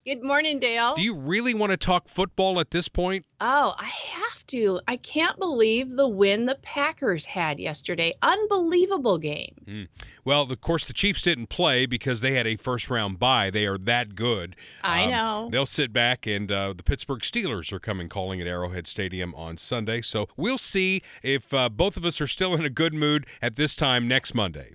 Good morning, Dale. Do you really want to talk football at this point? Oh, I have to. I can't believe the win the Packers had yesterday. Unbelievable game. Well, of course, the Chiefs didn't play because they had a first-round bye. They are that good. I know. They'll sit back, and the Pittsburgh Steelers are coming calling at Arrowhead Stadium on Sunday. So we'll see if both of us are still in a good mood at this time next Monday.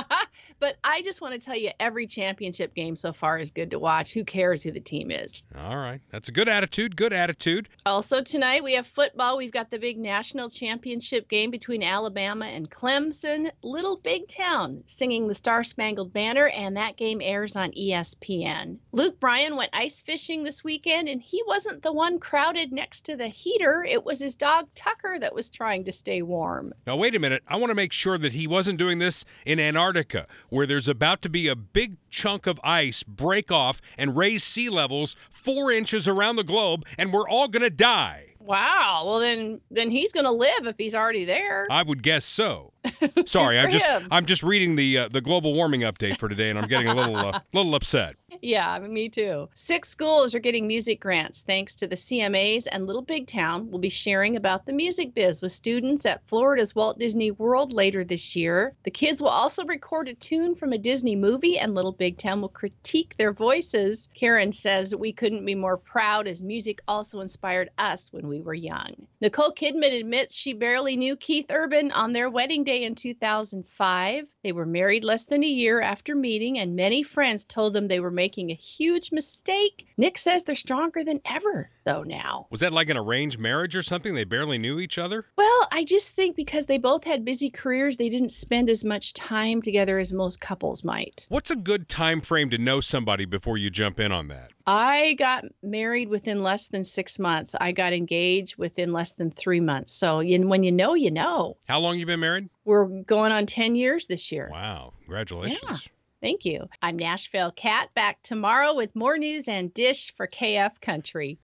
But I just want to tell you, every championship game so far is good to watch. Who cares who the team is? All right. That's a good attitude. Good attitude. Also tonight, we have football. We've got the big national championship game between Alabama and Clemson. Little Big Town singing the Star-Spangled Banner, and that game airs on ESPN. Luke Bryan went ice fishing this weekend, and he wasn't the one crowded next to the heater. It was his dog Tucker that was trying to stay warm. Now, wait a minute. I want to make sure that he wasn't doing this in Antarctica, where there's about to be a big chunk of ice break off and raise sea levels 4 inches around the globe, and we're all going to die. Wow. Well, then he's going to live if he's already there. I would guess so. Sorry, I'm just reading the global warming update for today, and I'm getting a little upset. Yeah, me too. 6 schools are getting music grants thanks to the CMAs, and Little Big Town will be sharing about the music biz with students at Florida's Walt Disney World later this year. The kids will also record a tune from a Disney movie, and Little Big Town will critique their voices. Karen says, "We couldn't be more proud as music also inspired us when we were young." Nicole Kidman admits she barely knew Keith Urban on their wedding day in 2005. They were married less than a year after meeting, and many friends told them they were making a huge mistake. Nick says they're stronger than ever, though, now. Was that like an arranged marriage or something? They barely knew each other? Well, I just think because they both had busy careers, they didn't spend as much time together as most couples might. What's a good time frame to know somebody before you jump in on that? I got married within less than 6 months. I got engaged within less than 3 months. So when you know, you know. How long you been married? We're going on 10 years this year. Wow. Congratulations. Thank you. I'm Nashville Cat, back tomorrow with more news and dish for KF Country.